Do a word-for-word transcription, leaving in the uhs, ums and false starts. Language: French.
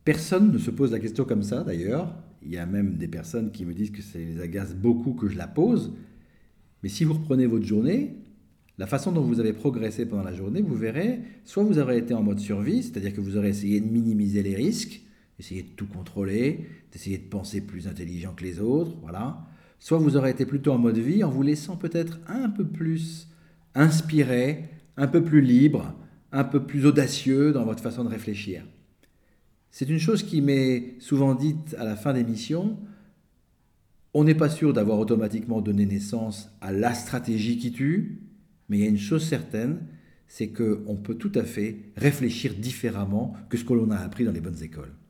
Personne ne se pose la question comme ça d'ailleurs. Il y a même des personnes qui me disent que ça les agace beaucoup que je la pose. Mais si vous reprenez votre journée, la façon dont vous avez progressé pendant la journée, vous verrez, soit vous aurez été en mode survie, c'est-à-dire que vous aurez essayé de minimiser les risques, essayer de tout contrôler, d'essayer de penser plus intelligent que les autres, voilà. Soit vous aurez été plutôt en mode vie en vous laissant peut-être un peu plus inspiré, un peu plus libre, un peu plus audacieux dans votre façon de réfléchir. C'est une chose qui m'est souvent dite à la fin des missions. On n'est pas sûr d'avoir automatiquement donné naissance à la stratégie qui tue, mais il y a une chose certaine, c'est qu'on peut tout à fait réfléchir différemment que ce que l'on a appris dans les bonnes écoles.